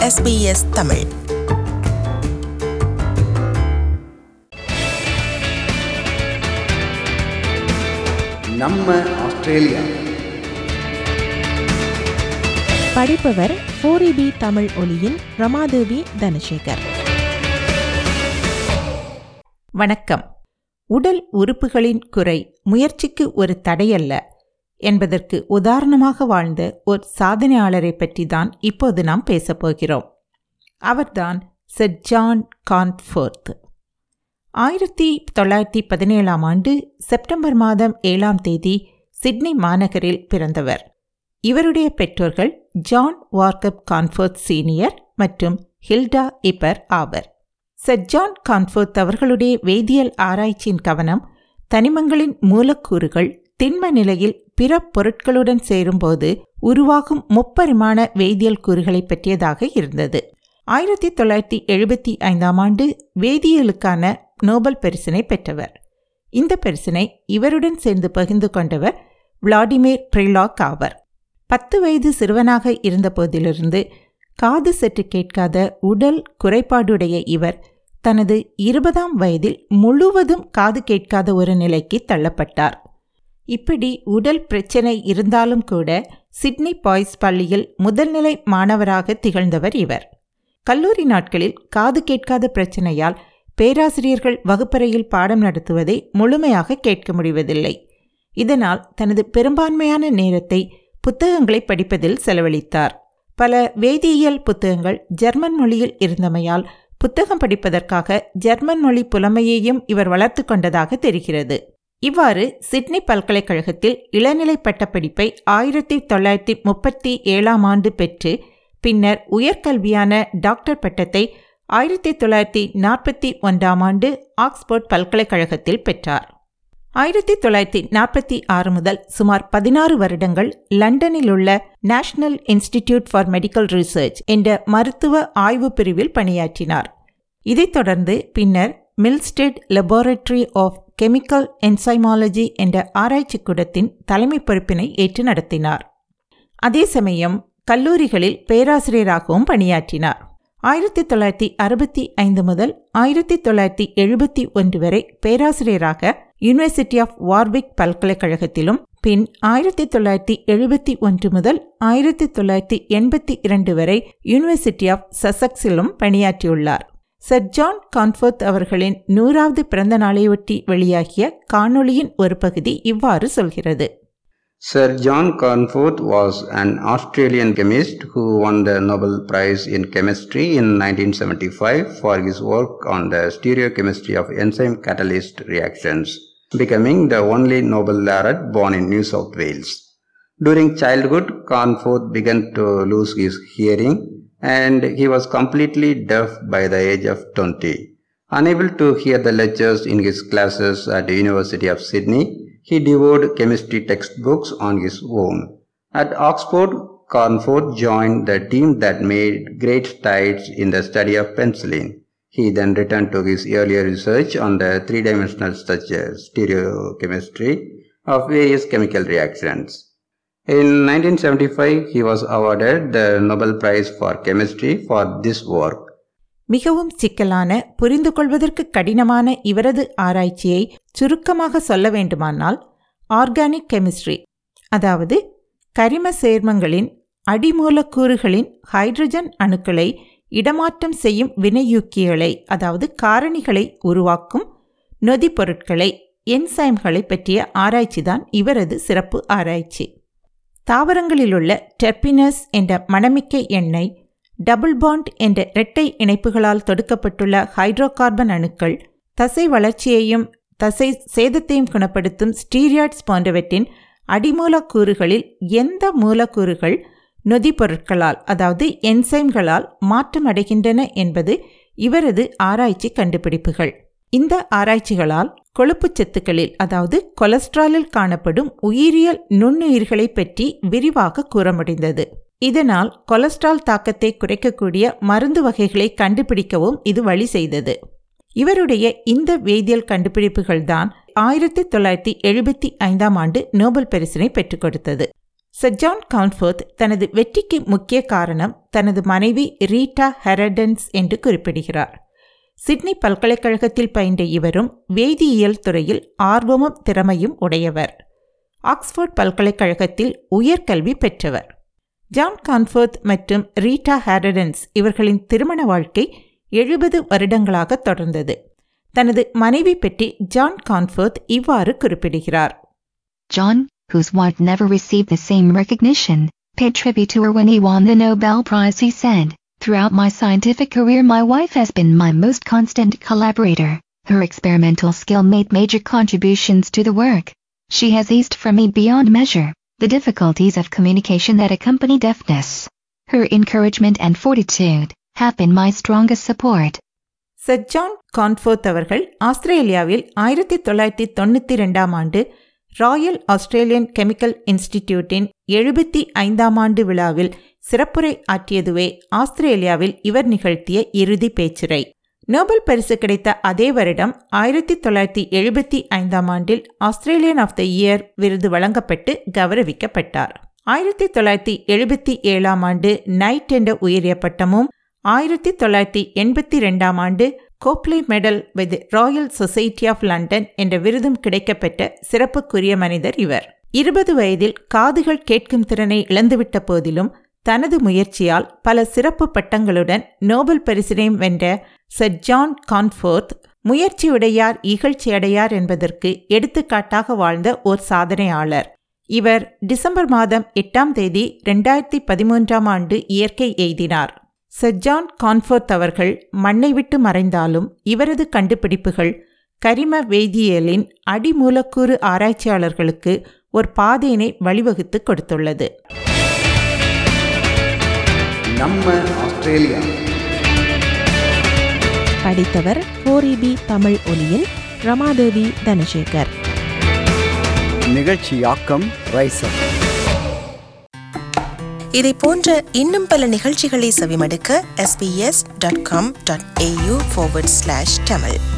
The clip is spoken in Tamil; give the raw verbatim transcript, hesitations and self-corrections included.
S B S Tamil. நம்ம ஆஸ்திரேலியா. படிப்பவர் ஃபோர் இ பி தமிழ் ஒலியின் ரமாதேவி தனசேகர். வணக்கம். உடல் உறுப்புகளின் குறை முயற்சிக்கு ஒரு தடையல்ல என்பதற்கு உதாரணமாக வாழ்ந்த ஒரு சாதனையாளரை பற்றி தான் இப்போது நாம் பேசப்போகிறோம். அவர்தான் சர் ஜான் கான்ஃபோர்த். ஆயிரத்தி தொள்ளாயிரத்தி பதினேழாம் ஆண்டு செப்டம்பர் மாதம் ஏழாம் தேதி சிட்னி மாநகரில் பிறந்தவர். இவருடைய பெற்றோர்கள் ஜான் வார்கப் கான்ஃபோர்த் சீனியர் மற்றும் ஹில்டா இப்பர் ஆவர். சர் ஜான் கான்ஃபோர்த் அவர்களுடைய வேதியியல் ஆராய்ச்சியின் கவனம் தனிமங்களின் மூலக்கூறுகள் திண்ம நிலையில் பிற பொருட்களுடன் சேரும்போது உருவாகும் முப்பரிமாண வேதியியல் கூறுகளை பற்றியதாக இருந்தது. ஆயிரத்தி தொள்ளாயிரத்தி எழுபத்தி ஐந்தாம் ஆண்டு வேதியியலுக்கான நோபல் பரிசினை பெற்றவர். இந்த பரிசினை இவருடன் சேர்ந்து பகிர்ந்து கொண்டவர் விளாடிமிர் பிரிலாக் ஆவர். பத்து வயது சிறுவனாக இருந்த போதிலிருந்து காது சற்று கேட்காத உடல் குறைபாடுடைய இவர் தனது இருபதாம் வயதில் முழுவதும் காது கேட்காத ஒரு நிலைக்கு தள்ளப்பட்டார். இப்படி உடல் பிரச்சனை இருந்தாலும் கூட சிட்னி பாய்ஸ் பள்ளியில் முதல்நிலை மாணவராக திகழ்ந்தவர் இவர். கல்லூரி நாட்களில் காது கேட்காத பிரச்சனையால் பேராசிரியர்கள் வகுப்பறையில் பாடம் நடத்துவதை முழுமையாக கேட்க முடிவதில்லை. இதனால் தனது பெரும்பான்மையான நேரத்தை புத்தகங்களை படிப்பதில் செலவழித்தார். பல வேதியியல் புத்தகங்கள் ஜெர்மன் மொழியில் இருந்தமையால் புத்தகம் படிப்பதற்காக ஜெர்மன் மொழி புலமையையும் இவர் வளர்த்து கொண்டதாக தெரிகிறது. இவ்வாறு சிட்னி பல்கலைக்கழகத்தில் இளநிலை பட்டப்படிப்பை ஆயிரத்தி தொள்ளாயிரத்தி முப்பத்தி ஏழாம் ஆண்டு பெற்று பின்னர் உயர்கல்வியான டாக்டர் பட்டத்தை ஆயிரத்தி தொள்ளாயிரத்தி நாற்பத்தி ஒன்றாம் ஆண்டு ஆக்ஸ்போர்ட் பல்கலைக்கழகத்தில் பெற்றார். ஆயிரத்தி தொள்ளாயிரத்தி நாற்பத்தி ஆறு முதல் சுமார் பதினாறு வருடங்கள் லண்டனில் உள்ள National Institute for Medical Research என்ற மருத்துவ ஆய்வு பிரிவில் பணியாற்றினார். இதைத் தொடர்ந்து பின்னர் Milstead laboratory of chemical enzymology என்ற ஆராய்ச்சி கூடத்தின் தலைமை பொறுப்பினை ஏற்று நடத்தினார். அதே சமயம் கல்லூரிகளில் பேராசிரியராகவும் பணியாற்றினார். ஆயிரத்தி தொள்ளாயிரத்தி அறுபத்தி ஐந்து முதல் ஆயிரத்தி தொள்ளாயிரத்தி எழுபத்தி ஒன்று வரை பேராசிரியராக யூனிவர்சிட்டி ஆஃப் வார்விக் பல்கலைக்கழகத்திலும், பின் ஆயிரத்தி தொள்ளாயிரத்தி எழுபத்தி ஒன்று முதல் ஆயிரத்தி தொள்ளாயிரத்தி எண்பத்தி இரண்டு வரை யூனிவர்சிட்டி ஆஃப் சசெக்ஸிலும் பணியாற்றியுள்ளார். சர் ஜான் கான்ஃபோர்த் அவர்களின் நூறாவது பிறந்த நாளையொட்டி வெளியாகிய காணொளியின் ஒரு பகுதி இவ்வாறு சொல்கிறது. Sir John Cornforth was an Australian chemist who won the Nobel Prize in Chemistry in nineteen seventy-five for his work on the stereochemistry of enzyme catalyst reactions, becoming the only Nobel laureate born in New South Wales. During childhood, Cornforth began to lose his hearing and he was completely deaf by the age of twenty. Unable to hear the lectures in his classes at the University of Sydney, he devoured chemistry textbooks on his own. At Oxford, Cornforth joined the team that made great strides in the study of penicillin. He then returned to his earlier research on the three-dimensional structure, stereochemistry of various chemical reactions. In nineteen seventy-five, he was awarded the Nobel Prize for Chemistry for this work. மிகவும் சிக்கலான, புரிந்து கொள்வதற்கு கடினமான இவரது ஆராய்ச்சியை சுருக்கமாக சொல்ல வேண்டுமானால், ஆர்கானிக் கெமிஸ்ட்ரி, அதாவது கரிம சேர்மங்களின் அடிமூலக்கூறுகளின் ஹைட்ரஜன் அணுக்களை இடமாற்றம் செய்யும் வினையூக்கிகளை, அதாவது காரணிகளை உருவாக்கும் நொதிப்பொருட்களை, என்சைம்களை பற்றிய ஆராய்ச்சிதான் இவரது சிறப்பு ஆராய்ச்சி. தாவரங்களிலுள்ள டெர்பினஸ் என்ற மணமிக்க எண்ணெய், டபுள் பாண்ட் என்ற இரட்டை இணைப்புகளால் தொடுக்கப்பட்டுள்ள ஹைட்ரோ கார்பன் அணுக்கள், தசை வளர்ச்சியையும் தசை சேதத்தையும் குணப்படுத்தும் ஸ்டீராய்ட்ஸ் போன்றவற்றின் அடிமூலக்கூறுகளில் எந்த மூலக்கூறுகள் நொதிப்பொருட்களால், அதாவது என்சைம்களால் மாற்றம் அடைகின்றன என்பது இவரது ஆராய்ச்சி கண்டுபிடிப்புகள். இந்த ஆராய்ச்சிகளால் கொழுப்புச் சத்துக்களில், அதாவது கொலஸ்ட்ராலில் காணப்படும் உயிரியல் நுண்ணுயிர்களை பற்றி விரிவாக கூற முடிந்தது. இதனால் கொலஸ்ட்ரால் தாக்கத்தை குறைக்கக்கூடிய மருந்து வகைகளை கண்டுபிடிக்கவும் இது வழி செய்தது. இவருடைய இந்த வேதியியல் கண்டுபிடிப்புகள்தான் ஆயிரத்தி தொள்ளாயிரத்தி எழுபத்தி ஐந்தாம் ஆண்டு நோபல் பரிசினை பெற்றுக் கொடுத்தது. சர் ஜான் கான்ஃபோர்த் தனது வெற்றிக்கு முக்கிய காரணம் தனது மனைவி ரீட்டா ஹெரடன்ஸ் என்று குறிப்பிடுகிறார். சிட்னி பல்கலைக்கழகத்தில் பயின்ற இவரும் வேதியியல் துறையில் ஆர்வமும் திறமையும் உடையவர். ஆக்ஸ்போர்ட் பல்கலைக்கழகத்தில் உயர்கல்வி பெற்றவர். ஜான் கான்ஃபோர்த் மற்றும் ரீட்டா ஹெரடன்ஸ் இவர்களின் திருமண வாழ்க்கை எழுபது வருடங்களாக தொடர்ந்தது. தனது மனைவி பற்றி ஜான் கான்ஃபோர்த் இவ்வாறு குறிப்பிடுகிறார். John, whose wife never received the same recognition, paid tribute to her when he won the Nobel Prize. He said, "Throughout my scientific career, my wife has been my most constant collaborator. Her experimental skill made major contributions to the work. She has eased for me beyond measure the difficulties of communication that accompany deafness. Her encouragement and fortitude have been my strongest support." Sir John Cornforth அவர்கள் ஆஸ்திரேலியாவில் ஆயிரத்தி தொள்ளாயிரத்தி தொண்ணூற்றி ரெண்டாம் ஆண்டு ராயல் ஆஸ்திரேலியன் கெமிக்கல் இன்ஸ்டிடியூட்டின் எழுபத்தி ஐந்தாம் ஆண்டு விழாவில் சிறப்புரை ஆற்றியதுவே ஆஸ்திரேலியாவில் இவர் நிகழ்த்திய இறுதி பேச்சுரை. நோபல் பரிசு கிடைத்த அதே வருடம் ஆயிரத்தி தொள்ளாயிரத்தி எழுபத்தி ஐந்தாம் ஆண்டில் ஆஸ்திரேலியன் ஆஃப் த இயர் விருது வழங்கப்பட்டு கௌரவிக்கப்பட்டார். ஆயிரத்தி தொள்ளாயிரத்தி எழுபத்தி ஏழாம் ஆண்டு நைட் என்ற உயரிய பட்டமும், ஆயிரத்தி தொள்ளாயிரத்தி எண்பத்தி ரெண்டாம் ஆண்டு Copley medal with Royal Society of London என்ற விருதும் கிடைக்கப்பெற்ற சிறப்புக்குரிய மனிதர் இவர். இருபது வயதில் காதுகள் கேட்கும் திறனை இழந்துவிட்ட போதிலும் தனது முயற்சியால் பல சிறப்பு பட்டங்களுடன் நோபல் பரிசினையும் வென்ற சர் ஜான் கான்ஃபோர்த் முயற்சியுடையார் இகழ்ச்சியடையார் என்பதற்கு எடுத்துக்காட்டாக வாழ்ந்த ஓர் சாதனையாளர். இவர் டிசம்பர் மாதம் எட்டாம் தேதி இரண்டாயிரத்தி பதிமூன்றாம் ஆண்டு இயற்கை எய்தினார். சர் ஜான் கான்ஃபோர்த் அவர்கள் மண்ணை விட்டு மறைந்தாலும் இவரது கண்டுபிடிப்புகள் கரிம வேதியியலின் அடிமூலக்கூறு ஆராய்ச்சியாளர்களுக்கு ஒரு பாதையினை வழிவகுத்து கொடுத்துள்ளது. நம்ம ஆஸ்திரேலியா படித்தவர் ஃபோர் இ பி தமிழ் ஒலியில் ரமாதேவி தனசேகர். நிகழ்ச்சியாக்கம் ரைசர். இதை போன்ற இன்னும் பல நிகழ்ச்சிகளை செவிமடுக்க S B S dot com dot A U forward slash Tamil